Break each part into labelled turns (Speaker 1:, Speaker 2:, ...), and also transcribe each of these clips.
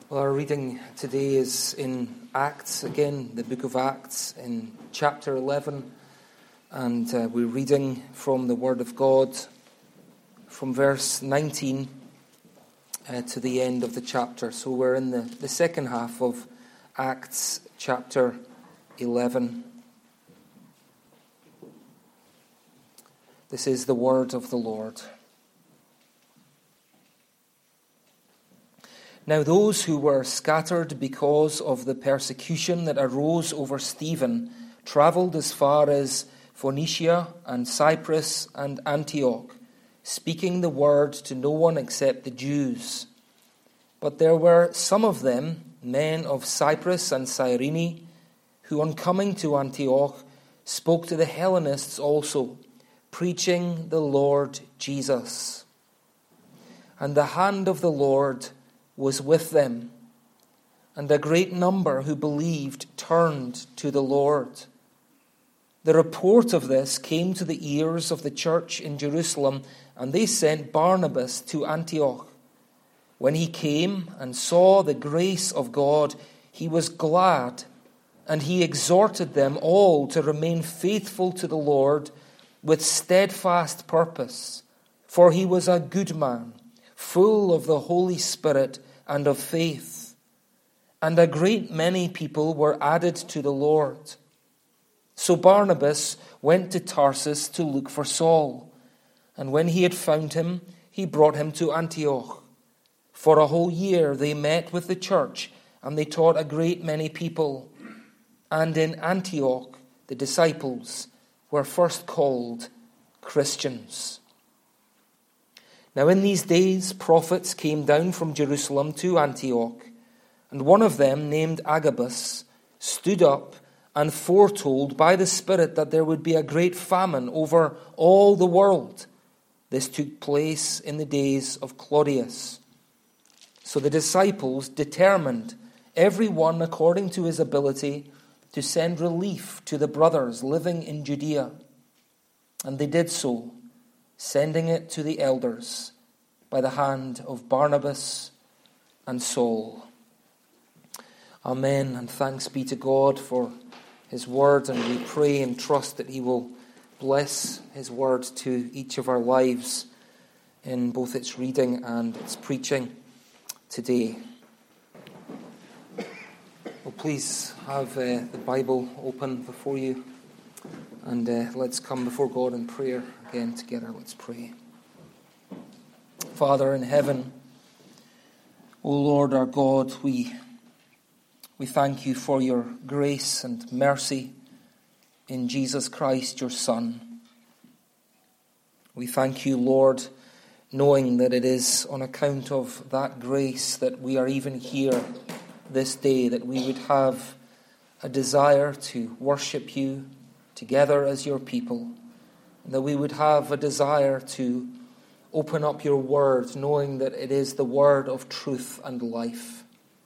Speaker 1: Well, our reading today is in Acts, again, the book of Acts, in chapter 11. And we're reading from the Word of God from verse 19 to the end of the chapter. So we're in the second half of Acts chapter 11. This is the word of the Lord. Now those who were scattered because of the persecution that arose over Stephen travelled as far as Phoenicia and Cyprus and Antioch, speaking the word to no one except the Jews. But there were some of them, men of Cyprus and Cyrene, who on coming to Antioch spoke to the Hellenists also, preaching the Lord Jesus. And the hand of the Lord was with them, and a great number who believed turned to the Lord. The report of this came to the ears of the church in Jerusalem, and they sent Barnabas to Antioch. When he came and saw the grace of God, he was glad, and he exhorted them all to remain faithful to the Lord with steadfast purpose. For he was a good man, full of the Holy Spirit and of faith. And a great many people were added to the Lord. So Barnabas went to Tarsus to look for Saul. And when he had found him, he brought him to Antioch. For a whole year they met with the church, and they taught a great many people. And in Antioch the disciples were first called Christians. Now in these days prophets came down from Jerusalem to Antioch, and one of them, named Agabus, stood up and foretold by the Spirit that there would be a great famine over all the world. This took place in the days of Claudius. So the disciples determined, every one according to his ability, to send relief to the brothers living in Judea. And they did so, sending it to the elders by the hand of Barnabas and Saul. Amen, and thanks be to God for his word, and we pray and trust that he will bless his word to each of our lives in both its reading and its preaching today. Well, please have the Bible open before you, and let's come before God in prayer again together. Let's pray. Father in heaven, O Lord our God, we thank you for your grace and mercy in Jesus Christ, your Son. We thank you, Lord, knowing that it is on account of that grace that we are even here this day, that we would have a desire to worship you together as your people, and that we would have a desire to open up your word, knowing that it is the word of truth and life.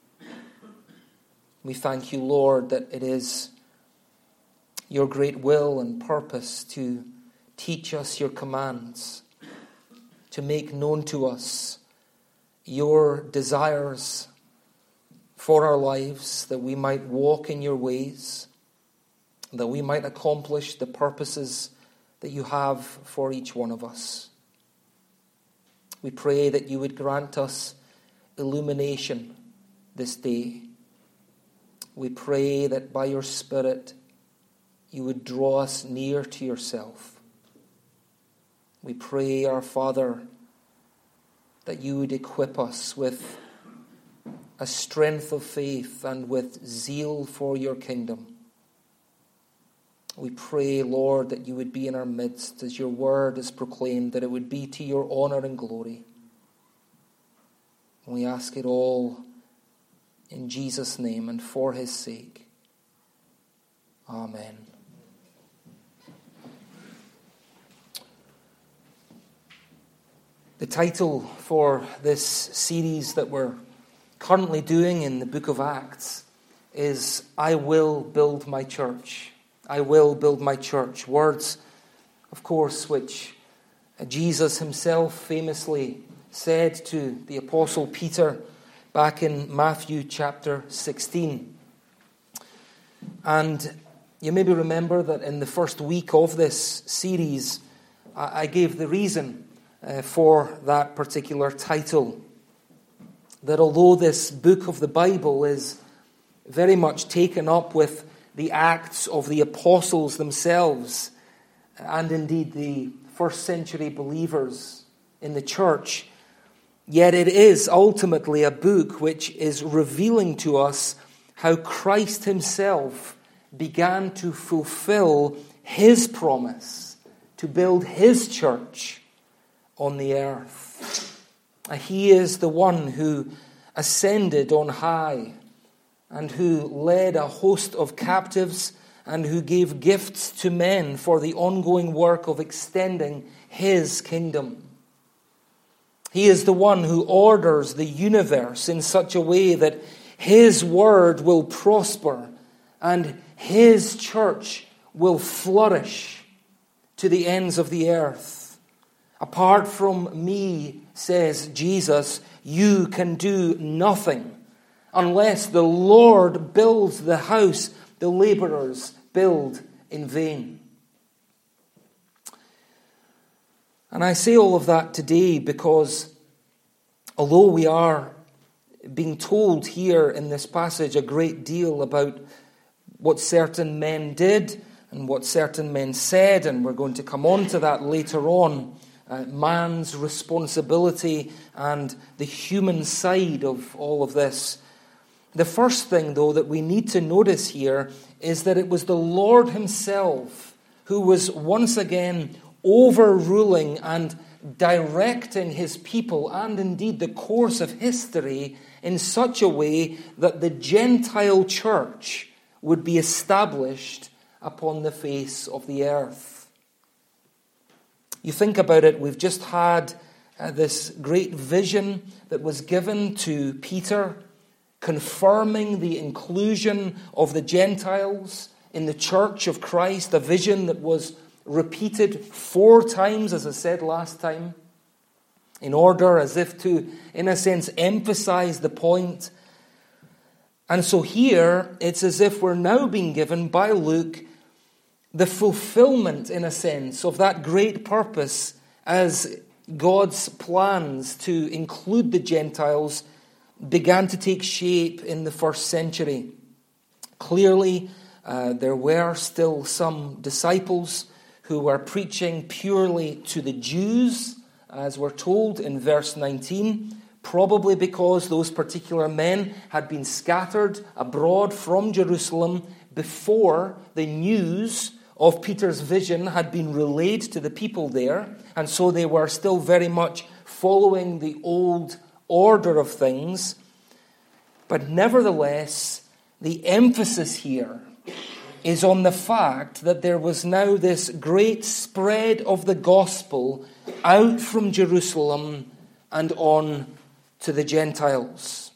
Speaker 1: We thank you, Lord, that it is your great will and purpose to teach us your commands, to make known to us your desires for our lives, that we might walk in your ways, that we might accomplish the purposes that you have for each one of us. We pray that you would grant us illumination this day. We pray that by your Spirit you would draw us near to yourself. We pray, our Father, that you would equip us with a strength of faith and with zeal for your kingdom. We pray, Lord, that you would be in our midst as your word is proclaimed, that it would be to your honor and glory. And we ask it all in Jesus' name and for his sake. Amen. The title for this series that we're currently doing in the book of Acts is I Will Build My Church. I will build my church. Words, of course, which Jesus himself famously said to the Apostle Peter back in Matthew chapter 16. And you maybe remember that in the first week of this series, I gave the reason for that particular title. That although this book of the Bible is very much taken up with the Acts of the apostles themselves, and indeed the first century believers in the church, yet it is ultimately a book which is revealing to us how Christ himself began to fulfill his promise to build his church on the earth. He is the one who ascended on high and who led a host of captives and who gave gifts to men for the ongoing work of extending his kingdom. He is the one who orders the universe in such a way that his word will prosper and his church will flourish to the ends of the earth. Apart from me, says Jesus, you can do nothing. Unless the Lord builds the house, the laborers build in vain. And I say all of that today because although we are being told here in this passage a great deal about what certain men did and what certain men said, and we're going to come on to that later on, man's responsibility and the human side of all of this. The first thing, though, that we need to notice here is that it was the Lord himself who was once again overruling and directing his people and indeed the course of history in such a way that the Gentile church would be established upon the face of the earth. You think about it, we've just had this great vision that was given to Peter, confirming the inclusion of the Gentiles in the church of Christ, a vision that was repeated 4 times, as I said last time, in order as if to, in a sense, emphasize the point. And so here, it's as if we're now being given by Luke the fulfillment, in a sense, of that great purpose as God's plans to include the Gentiles began to take shape in the first century. Clearly, there were still some disciples who were preaching purely to the Jews, as we're told in verse 19, probably because those particular men had been scattered abroad from Jerusalem before the news of Peter's vision had been relayed to the people there, and so they were still very much following the old order of things. But nevertheless, the emphasis here is on the fact that there was now this great spread of the gospel out from Jerusalem and on to the Gentiles.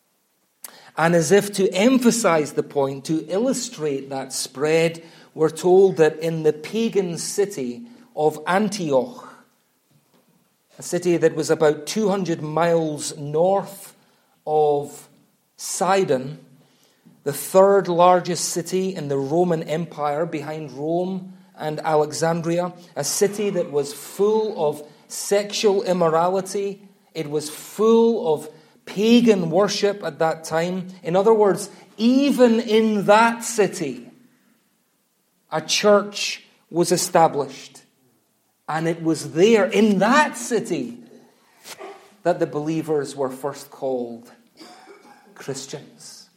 Speaker 1: And as if to emphasize the point, to illustrate that spread, we're told that in the pagan city of Antioch, a city that was about 200 miles north of Sidon, the third largest city in the Roman Empire behind Rome and Alexandria, a city that was full of sexual immorality. It was full of pagan worship at that time. In other words, even in that city, a church was established. And it was there, in that city, that the believers were first called Christians.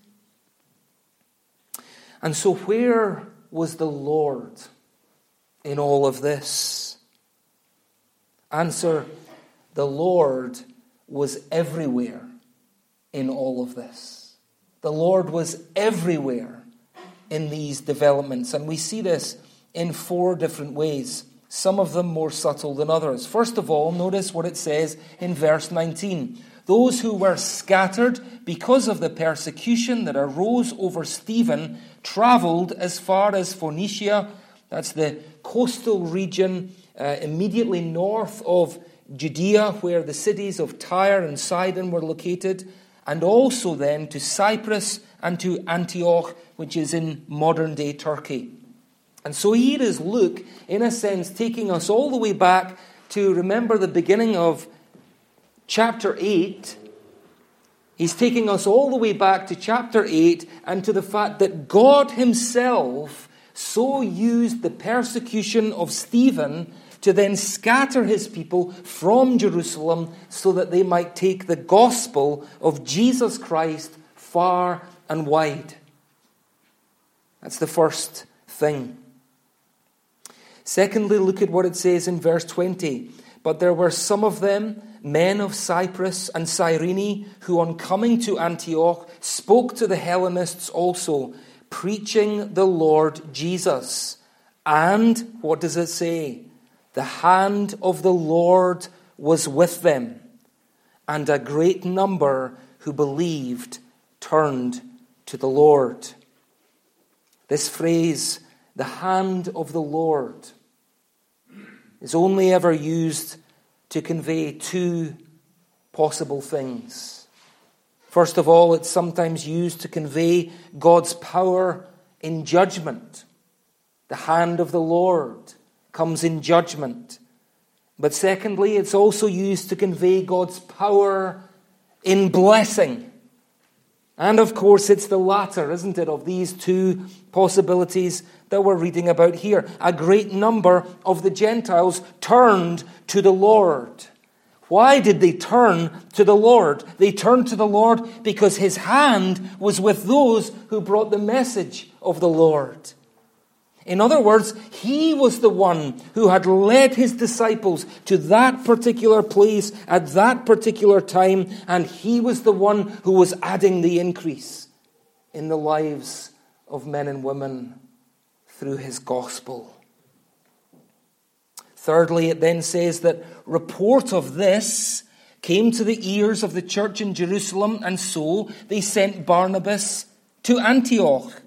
Speaker 1: And so where was the Lord in all of this? Answer, the Lord was everywhere in all of this. The Lord was everywhere in these developments. And we see this in 4 different ways, some of them more subtle than others. First of all, notice what it says in verse 19. Those who were scattered because of the persecution that arose over Stephen traveled as far as Phoenicia. That's the coastal region immediately north of Judea, where the cities of Tyre and Sidon were located, and also then to Cyprus and to Antioch, which is in modern-day Turkey. And so here is Luke, in a sense, taking us all the way back to, remember, the beginning of chapter 8. He's taking us all the way back to chapter 8 and to the fact that God himself so used the persecution of Stephen to then scatter his people from Jerusalem so that they might take the gospel of Jesus Christ far and wide. That's the first thing. Secondly, look at what it says in verse 20. But there were some of them, men of Cyprus and Cyrene, who on coming to Antioch spoke to the Hellenists also, preaching the Lord Jesus. And, what does it say? The hand of the Lord was with them, and a great number who believed turned to the Lord. This phrase, the hand of the Lord, is only ever used to convey two possible things. First of all, it's sometimes used to convey God's power in judgment. The hand of the Lord comes in judgment. But secondly, it's also used to convey God's power in blessing. And of course, it's the latter, isn't it, of these two possibilities that we're reading about here. A great number of the Gentiles turned to the Lord. Why did they turn to the Lord? They turned to the Lord because his hand was with those who brought the message of the Lord. In other words, he was the one who had led his disciples to that particular place at that particular time, and he was the one who was adding the increase in the lives of men and women through his gospel. Thirdly, it then says that report of this came to the ears of the church in Jerusalem, and so they sent Barnabas to Antioch.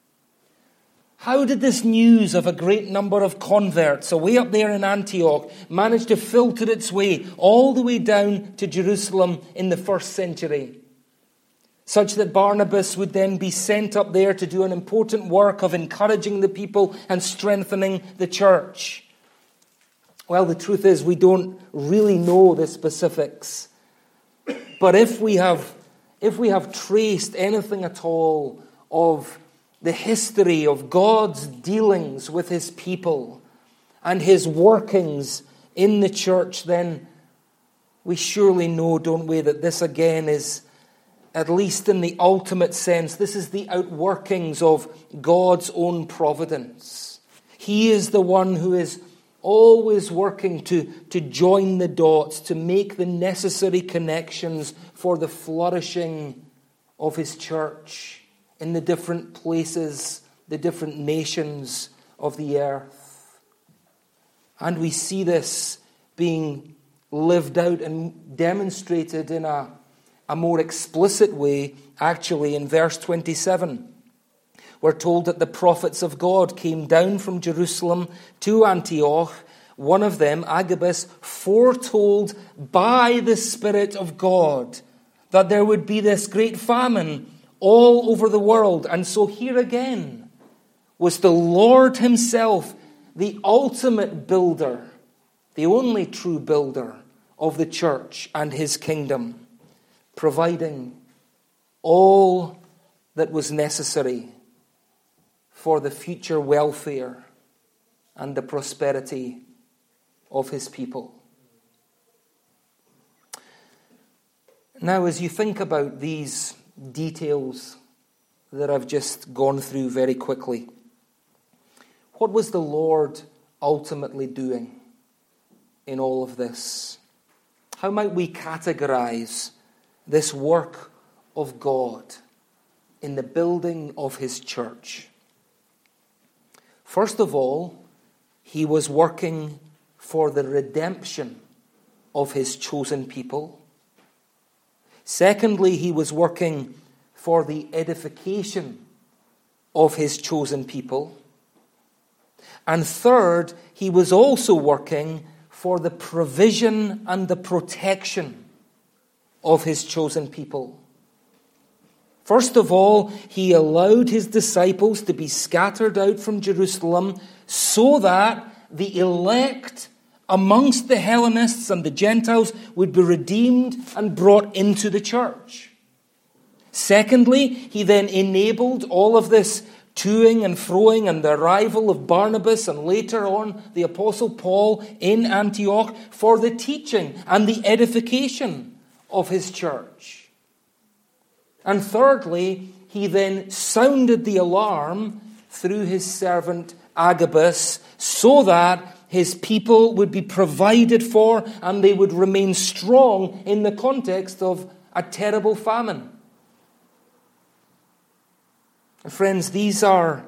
Speaker 1: How did this news of a great number of converts away up there in Antioch manage to filter its way all the way down to Jerusalem in the first century? Such that Barnabas would then be sent up there to do an important work of encouraging the people and strengthening the church. Well, the truth is we don't really know the specifics. But if we have traced anything at all of the history of God's dealings with his people and his workings in the church, then we surely know, don't we, that this again is, at least in the ultimate sense, this is the outworkings of God's own providence. He is the one who is always working to join the dots, to make the necessary connections for the flourishing of his church in the different places, the different nations of the earth. And we see this being lived out and demonstrated in a more explicit way, actually, in verse 27. We're told that the prophets of God came down from Jerusalem to Antioch. One of them, Agabus, foretold by the Spirit of God that there would be this great famine all over the world. And so here again was the Lord himself, the ultimate builder, the only true builder of the church and his kingdom, providing all that was necessary for the future welfare and the prosperity of his people. Now, as you think about these details that I've just gone through very quickly, what was the Lord ultimately doing in all of this? How might we categorize this work of God in the building of his church? First of all, he was working for the redemption of his chosen people. Secondly, he was working for the edification of his chosen people. And third, he was also working for the provision and the protection of his chosen people. First of all, he allowed his disciples to be scattered out from Jerusalem so that the elect amongst the Hellenists and the Gentiles would be redeemed and brought into the church. Secondly, he then enabled all of this toing and froing and the arrival of Barnabas and later on the Apostle Paul in Antioch for the teaching and the edification of his church. And thirdly, he then sounded the alarm through his servant Agabus so that his people would be provided for and they would remain strong in the context of a terrible famine. Friends, these are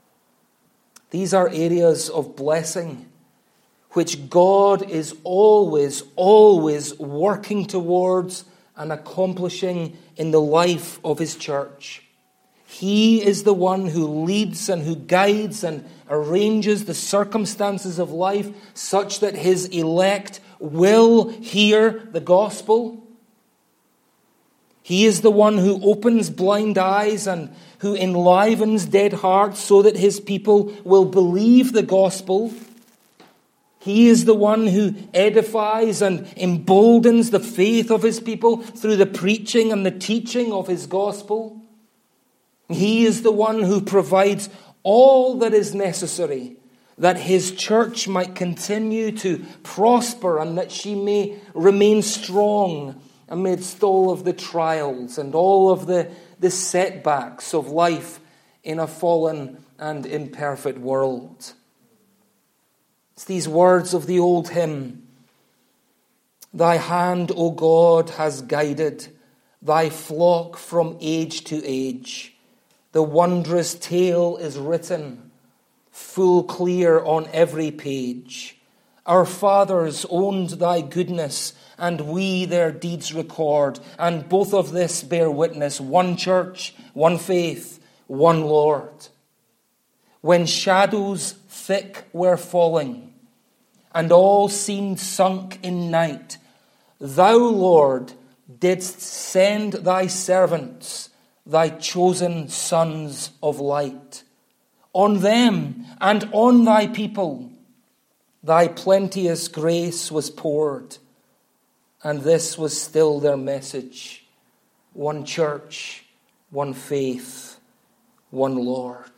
Speaker 1: areas of blessing which God is always working towards and accomplishing in the life of his church. He is the one who leads and who guides and arranges the circumstances of life such that his elect will hear the gospel. He is the one who opens blind eyes and who enlivens dead hearts so that his people will believe the gospel. He is the one who edifies and emboldens the faith of his people through the preaching and the teaching of his gospel. He is the one who provides all that is necessary that his church might continue to prosper and that she may remain strong amidst all of the trials and all of the setbacks of life in a fallen and imperfect world. It's these words of the old hymn. Thy hand, O God, has guided thy flock from age to age. The wondrous tale is written, full clear on every page. Our fathers owned thy goodness, and we their deeds record, and both of this bear witness, one church, one faith, one Lord. When shadows thick were falling, and all seemed sunk in night, thou, Lord, didst send thy servants, thy chosen sons of light. On them and on thy people, thy plenteous grace was poured, and this was still their message. One church, one faith, one Lord.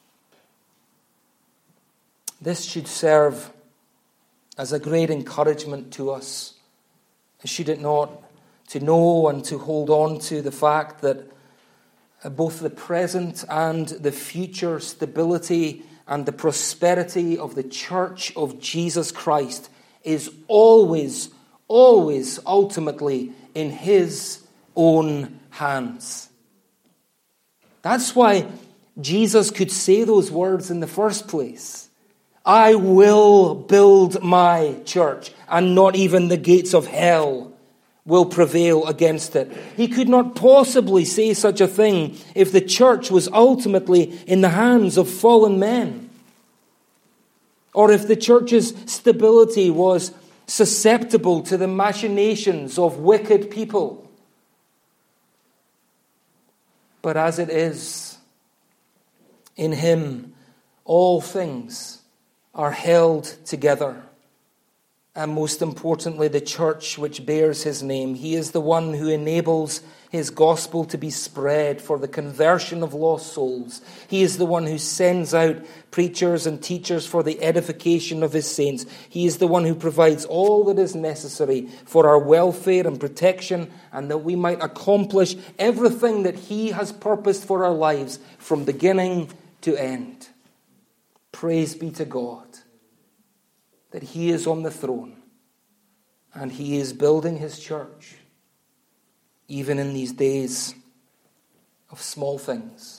Speaker 1: This should serve as a great encouragement to us, should it not, to know and to hold on to the fact that both the present and the future stability and the prosperity of the Church of Jesus Christ is always ultimately in his own hands. That's why Jesus could say those words in the first place. I will build my church, and not even the gates of hell will prevail against it. He could not possibly say such a thing if the church was ultimately in the hands of fallen men, or if the church's stability was susceptible to the machinations of wicked people. But as it is, in him all things are held together. And most importantly, the church which bears his name. He is the one who enables his gospel to be spread for the conversion of lost souls. He is the one who sends out preachers and teachers for the edification of his saints. He is the one who provides all that is necessary for our welfare and protection, and that we might accomplish everything that he has purposed for our lives from beginning to end. Praise be to God that he is on the throne and he is building his church, even in these days of small things.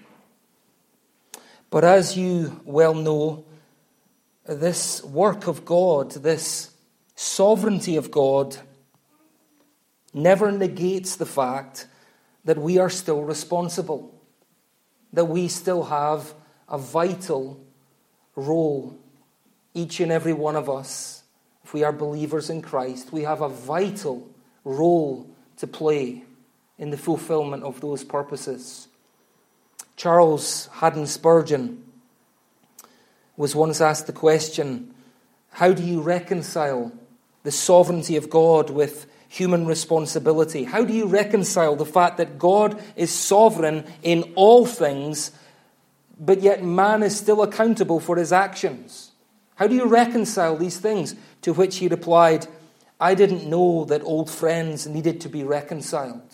Speaker 1: But as you well know, this work of God, this sovereignty of God, never negates the fact that we are still responsible, that we still have a vital role. Each and every one of us, if we are believers in Christ, we have a vital role to play in the fulfillment of those purposes. Charles Haddon Spurgeon was once asked the question, how do you reconcile the sovereignty of God with human responsibility? How do you reconcile the fact that God is sovereign in all things, but yet man is still accountable for his actions? How do you reconcile these things? To which he replied, I didn't know that old friends needed to be reconciled.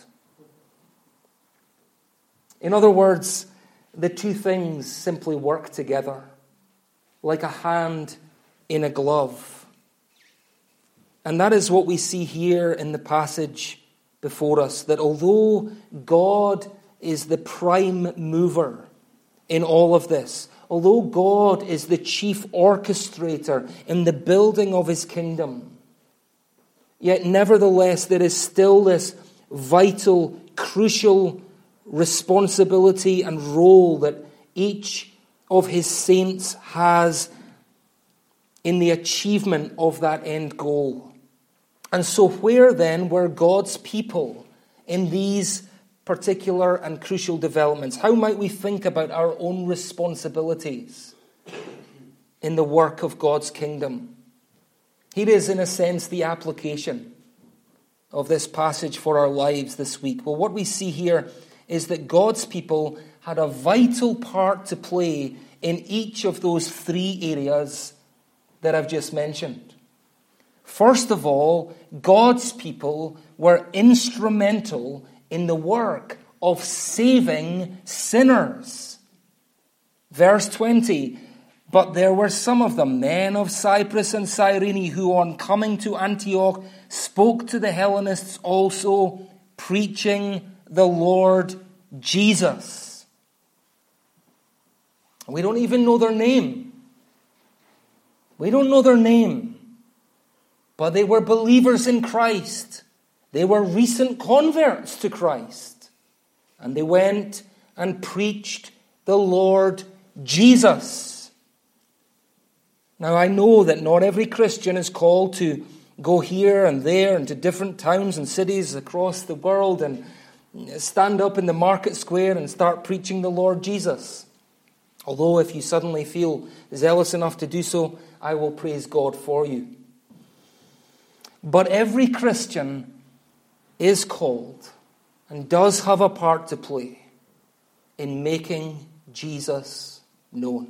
Speaker 1: In other words, the two things simply work together, like a hand in a glove. And that is what we see here in the passage before us, that although God is the prime mover in all of this, although God is the chief orchestrator in the building of his kingdom, yet nevertheless there is still this vital, crucial responsibility and role that each of his saints has in the achievement of that end goal. And so where then were God's people in these particular and crucial developments? How might we think about our own responsibilities in the work of God's kingdom? Here is, in a sense, the application of this passage for our lives this week. Well, what we see here is that God's people had a vital part to play in each of those three areas that I've just mentioned. First of all, God's people were instrumental in the work of saving sinners. Verse 20, but there were some of them, men of Cyprus and Cyrene, who on coming to Antioch spoke to the Hellenists also, preaching the Lord Jesus. We don't even know their name. We don't know their name. But they were believers in Christ. They were recent converts to Christ. And they went and preached the Lord Jesus. Now I know that not every Christian is called to go here and there and to different towns and cities across the world and stand up in the market square and start preaching the Lord Jesus. Although if you suddenly feel zealous enough to do so, I will praise God for you. But every Christian is called and does have a part to play in making Jesus known.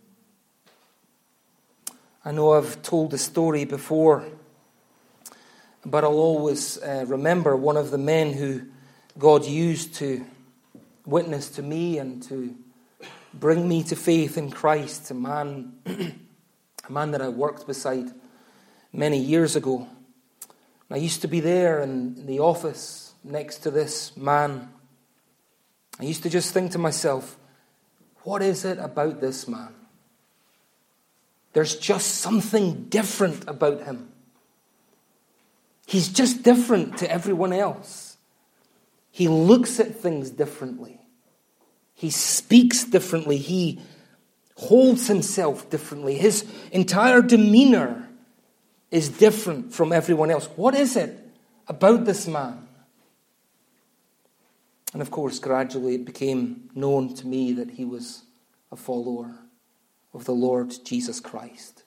Speaker 1: I know I've told the story before, but I'll always remember one of the men who God used to witness to me and to bring me to faith in Christ, a man that I worked beside many years ago. I used to be there in the office next to this man. I used to just think to myself, what is it about this man? There's just something different about him. He's just different to everyone else. He looks at things differently. He speaks differently. He holds himself differently. His entire demeanor is different from everyone else. What is it about this man? And of course, gradually it became known to me that he was a follower of the Lord Jesus Christ.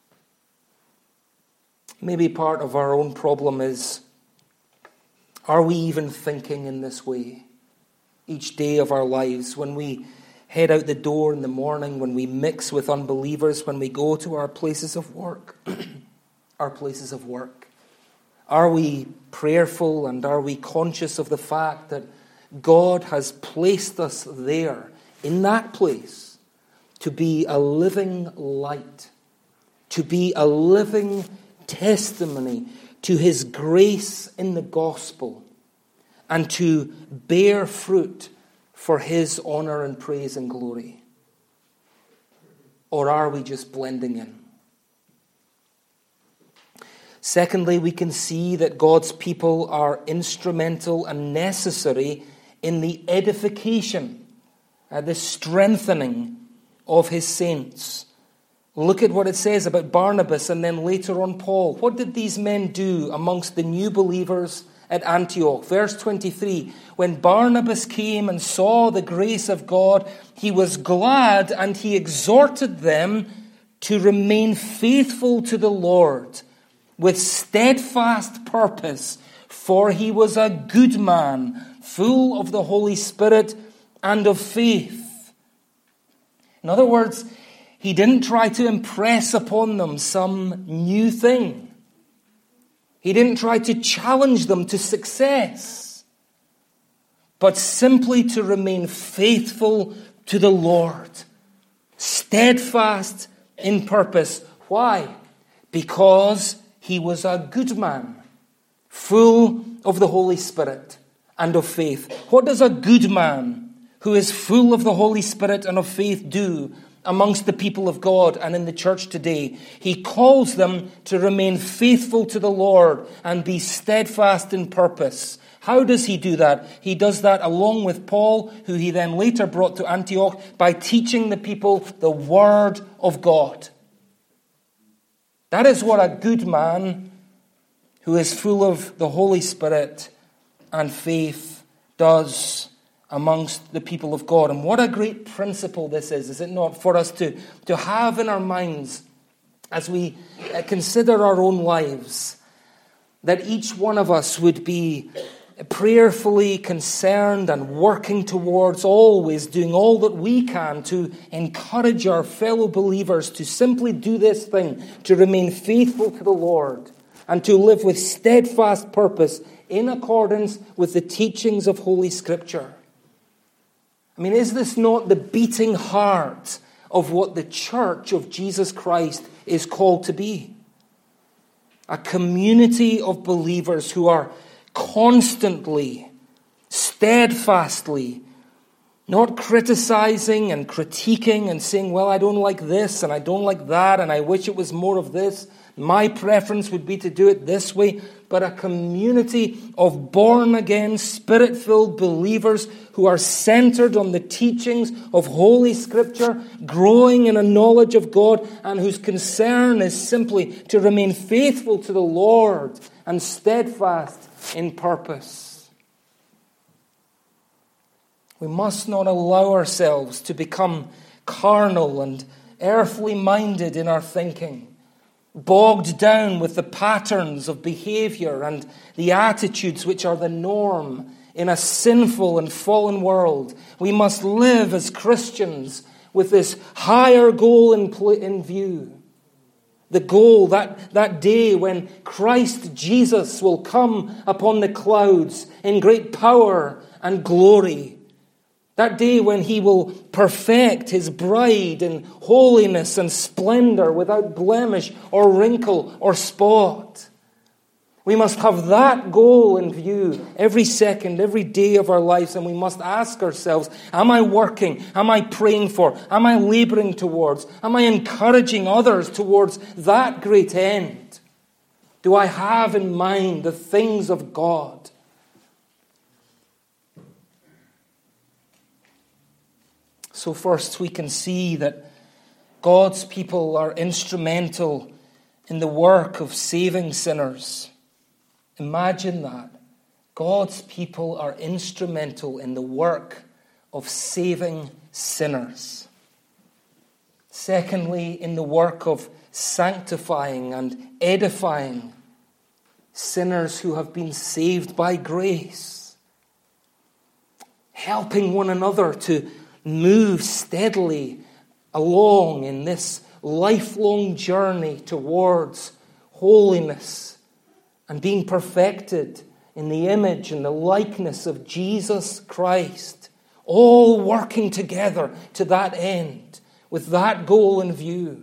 Speaker 1: Maybe part of our own problem is, are we even thinking in this way each day of our lives? When we head out the door in the morning, when we mix with unbelievers, when we go to our places of work, are we prayerful and are we conscious of the fact that God has placed us there, in that place, to be a living light, to be a living testimony to his grace in the gospel, and to bear fruit for his honor and praise and glory? Or are we just blending in? Secondly, we can see that God's people are instrumental and necessary in the edification, the strengthening of his saints. Look at what it says about Barnabas and then later on Paul. What did these men do amongst the new believers at Antioch. Verse 23, when Barnabas came and saw the grace of God, he was glad and he exhorted them to remain faithful to the Lord with steadfast purpose, for he was a good man, full of the Holy Spirit and of faith. In other words, he didn't try to impress upon them some new thing. He didn't try to challenge them to success, but simply to remain faithful to the Lord, steadfast in purpose. Why? Because he was a good man, full of the Holy Spirit and of faith. What does a good man who is full of the Holy Spirit and of faith do amongst the people of God and in the church today? He calls them to remain faithful to the Lord and be steadfast in purpose. How does he do that? He does that along with Paul, who he then later brought to Antioch, by teaching the people the Word of God. That is what a good man who is full of the Holy Spirit and faith does amongst the people of God. And what a great principle this is it not, for us to have in our minds as we consider our own lives, that each one of us would be prayerfully concerned and working towards always doing all that we can to encourage our fellow believers to simply do this thing, to remain faithful to the Lord and to live with steadfast purpose in accordance with the teachings of Holy Scripture. I mean, is this not the beating heart of what the church of Jesus Christ is called to be? A community of believers who are constantly, steadfastly, not criticizing and critiquing and saying, well, I don't like this and I don't like that and I wish it was more of this. My preference would be to do it this way. But a community of born-again, Spirit-filled believers who are centered on the teachings of Holy Scripture, growing in a knowledge of God, and whose concern is simply to remain faithful to the Lord and steadfast in purpose. We must not allow ourselves to become carnal and earthly minded in our thinking, bogged down with the patterns of behavior and the attitudes which are the norm in a sinful and fallen world. We must live as Christians with this higher goal in view. The goal, that day when Christ Jesus will come upon the clouds in great power and glory. That day when he will perfect his bride in holiness and splendor without blemish or wrinkle or spot. We must have that goal in view every second, every day of our lives, and we must ask ourselves, am I working? Am I praying for? Am I laboring towards? Am I encouraging others towards that great end? Do I have in mind the things of God? So first we can see that God's people are instrumental in the work of saving sinners. Imagine that. God's people are instrumental in the work of saving sinners. Secondly, in the work of sanctifying and edifying sinners who have been saved by grace. Helping one another to move steadily along in this lifelong journey towards holiness and being perfected in the image and the likeness of Jesus Christ, all working together to that end, with that goal in view.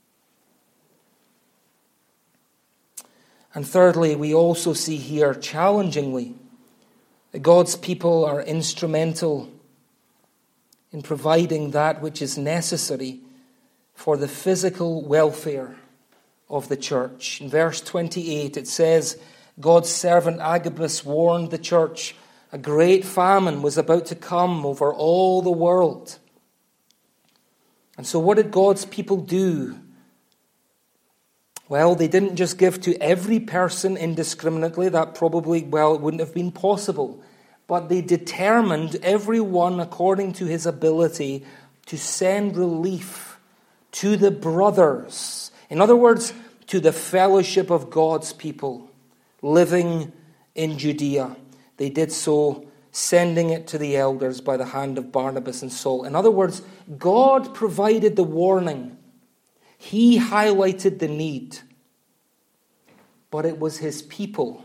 Speaker 1: And thirdly, we also see here, challengingly, that God's people are instrumental in providing that which is necessary for the physical welfare of the church. In verse 28 it says, God's servant Agabus warned the church a great famine was about to come over all the world. And so what did God's people do? Well, they didn't just give to every person indiscriminately. That probably, it wouldn't have been possible. But they determined everyone according to his ability to send relief to the brothers. In other words, to the fellowship of God's people living in Judea. They did so, sending it to the elders by the hand of Barnabas and Saul. In other words, God provided the warning. He highlighted the need. But it was his people.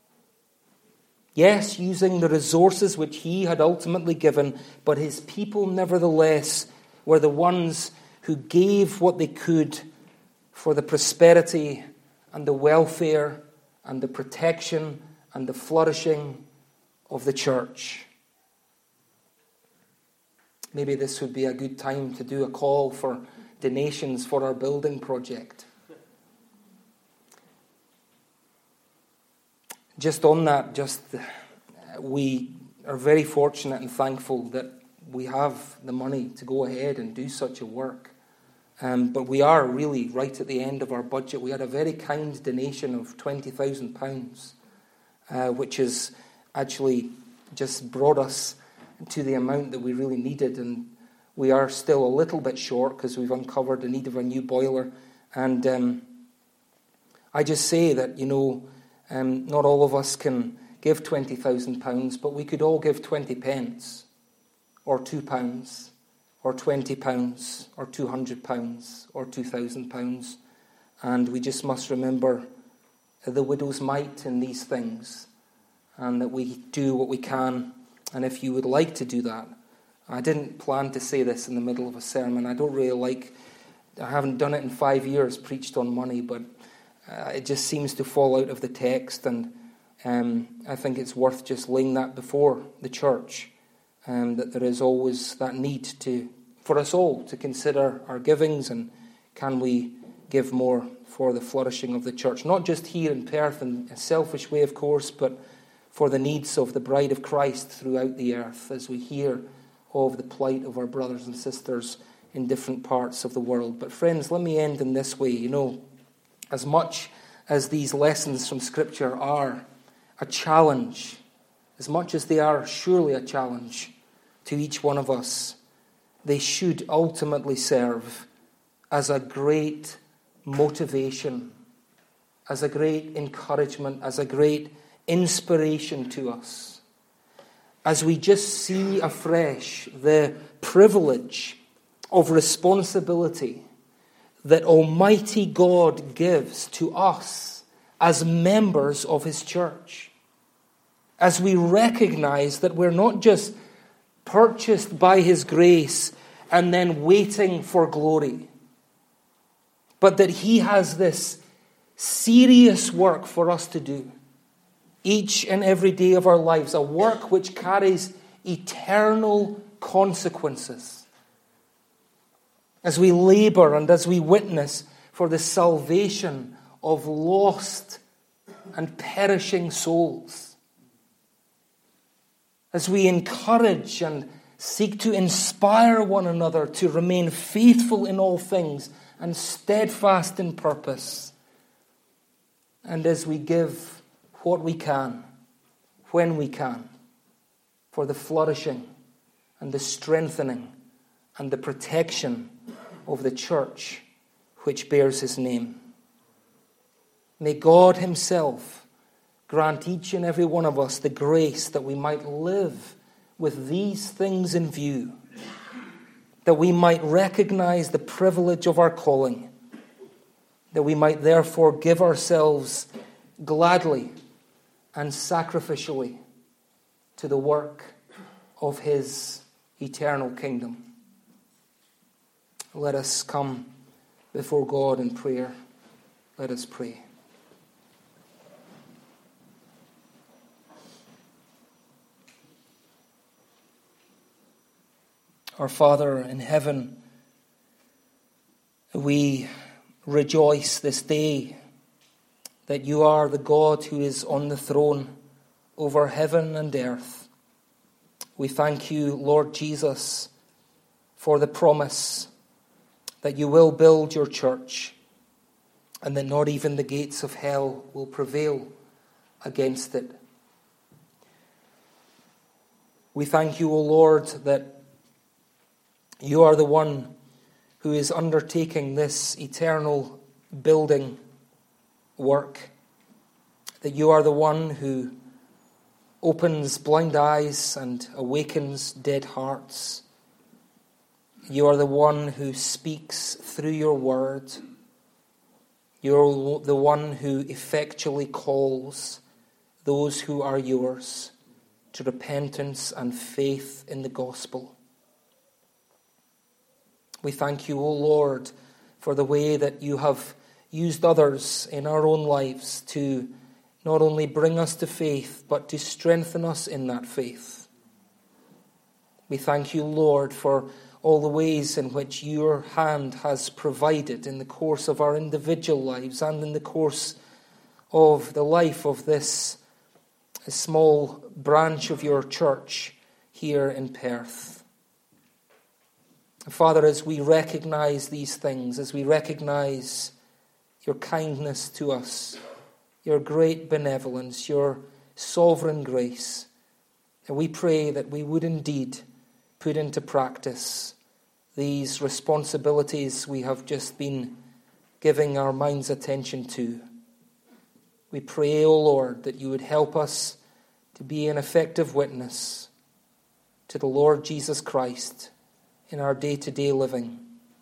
Speaker 1: Yes, using the resources which he had ultimately given, but his people nevertheless were the ones who gave what they could for the prosperity and the welfare and the protection and the flourishing of the church. Maybe this would be a good time to do a call for donations for our building project. Just on that, we are very fortunate and thankful that we have the money to go ahead and do such a work. But we are really right at the end of our budget. We had a very kind donation of £20,000, which has actually just brought us to the amount that we really needed. And we are still a little bit short because we've uncovered the need of a new boiler. And I just say that, not all of us can give £20,000, but we could all give 20 pence, or £2, or £20, or £200, or £2,000. And we just must remember the widow's mite in these things, and that we do what we can. And if you would like to do that, I didn't plan to say this in the middle of a sermon. I haven't done it in 5 years, preached on money, but it just seems to fall out of the text, and I think it's worth just laying that before the church, that there is always that need for us all to consider our givings, and can we give more for the flourishing of the church, not just here in Perth in a selfish way, of course, but for the needs of the bride of Christ throughout the earth, as we hear of the plight of our brothers and sisters in different parts of the world. But friends, let me end in this way. As much as these lessons from Scripture are a challenge, as much as they are surely a challenge to each one of us, they should ultimately serve as a great motivation, as a great encouragement, as a great inspiration to us, as we just see afresh the privilege of responsibility that Almighty God gives to us as members of His church. As we recognize that we're not just purchased by His grace and then waiting for glory, but that He has this serious work for us to do each and every day of our lives, a work which carries eternal consequences. As we labor and as we witness for the salvation of lost and perishing souls. As we encourage and seek to inspire one another to remain faithful in all things and steadfast in purpose. And as we give what we can, when we can, for the flourishing and the strengthening and the protection of the church which bears His name. May God Himself grant each and every one of us the grace that we might live with these things in view, that we might recognize the privilege of our calling, that we might therefore give ourselves gladly and sacrificially to the work of His eternal kingdom. Let us come before God in prayer. Let us pray. Our Father in heaven, we rejoice this day that You are the God who is on the throne over heaven and earth. We thank You, Lord Jesus, for the promise that You will build Your church, and that not even the gates of hell will prevail against it. We thank you, O Lord, that you are the one who is undertaking this eternal building work, that you are the one who opens blind eyes and awakens dead hearts. You are the one who speaks through your word. You're the one who effectually calls those who are yours to repentance and faith in the gospel. We thank you, O Lord, for the way that you have used others in our own lives to not only bring us to faith, but to strengthen us in that faith. We thank you, Lord, for all the ways in which your hand has provided in the course of our individual lives and in the course of the life of this small branch of your church here in Perth. Father, as we recognize these things, as we recognize your kindness to us, your great benevolence, your sovereign grace, and we pray that we would indeed put into practice these responsibilities we have just been giving our minds attention to. We pray, O Lord, that you would help us to be an effective witness to the Lord Jesus Christ in our day-to-day living.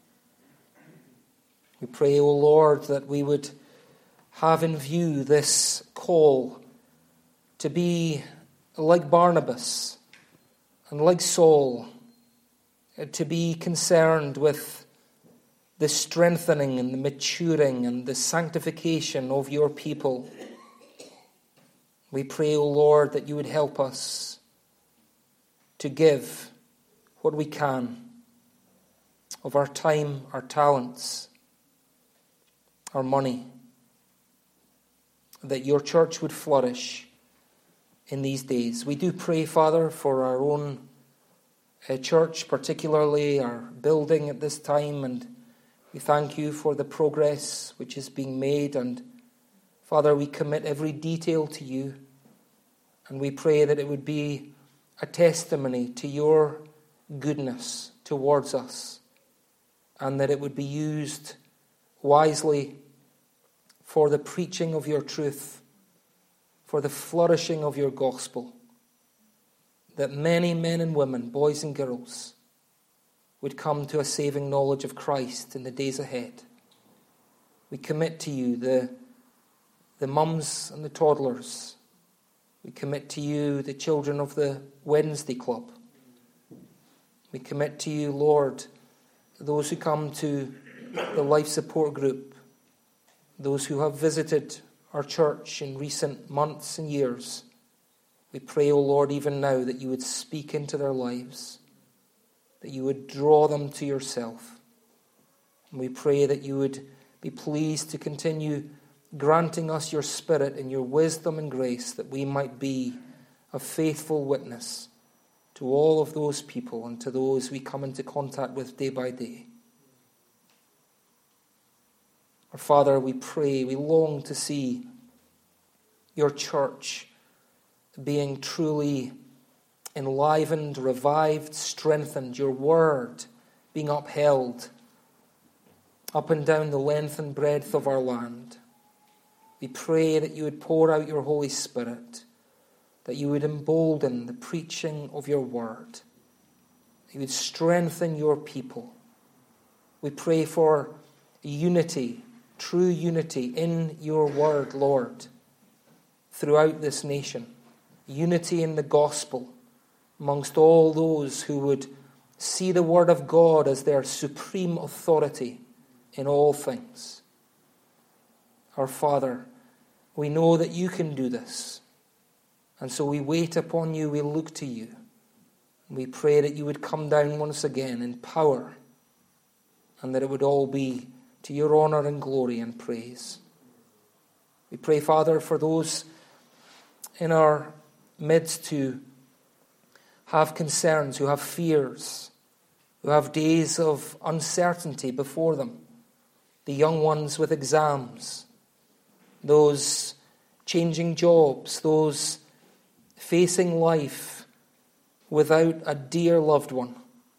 Speaker 1: We pray, O Lord, that we would have in view this call to be like Barnabas and like Saul, to be concerned with the strengthening and the maturing and the sanctification of your people. We pray, O Lord, that you would help us to give what we can of our time, our talents, our money, that your church would flourish in these days. We do pray, Father, for our own church, particularly our building at this time, and we thank you for the progress which is being made. And Father, we commit every detail to you, and we pray that it would be a testimony to your goodness towards us, and that it would be used wisely for the preaching of your truth, for the flourishing of your gospel, that many men and women, boys and girls, would come to a saving knowledge of Christ in the days ahead. We commit to you the mums and the toddlers. We commit to you the children of the Wednesday Club. We commit to you, Lord, those who come to the life support group, those who have visited our church in recent months and years. We pray, O Lord, even now that you would speak into their lives, that you would draw them to yourself. And we pray that you would be pleased to continue granting us your Spirit and your wisdom and grace, that we might be a faithful witness to all of those people and to those we come into contact with day by day. Our Father, we pray, we long to see your church being truly enlivened, revived, strengthened, your word being upheld up and down the length and breadth of our land. We pray that you would pour out your Holy Spirit, that you would embolden the preaching of your word, that you would strengthen your people. We pray for unity, true unity in your word, Lord, throughout this nation. Unity in the gospel amongst all those who would see the word of God as their supreme authority in all things. Our Father, we know that you can do this, and so we wait upon you, we look to you, and we pray that you would come down once again in power, and that it would all be to your honor and glory and praise. We pray, Father, for those in our midst who have concerns, who have fears, who have days of uncertainty before them. the young ones with exams, those changing jobs, those facing life without a dear loved one.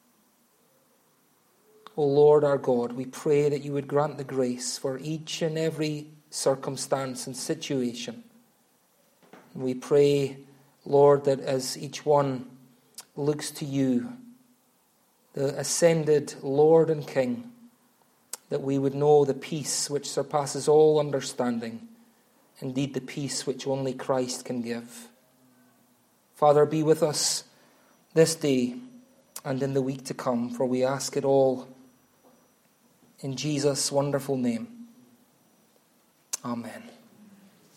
Speaker 1: O Lord our God, we pray that you would grant the grace for each and every circumstance and situation. We pray, Lord, that as each one looks to you, the ascended Lord and King, that we would know the peace which surpasses all understanding, indeed the peace which only Christ can give. Father, be with us this day and in the week to come, for we ask it all in Jesus' wonderful name. Amen.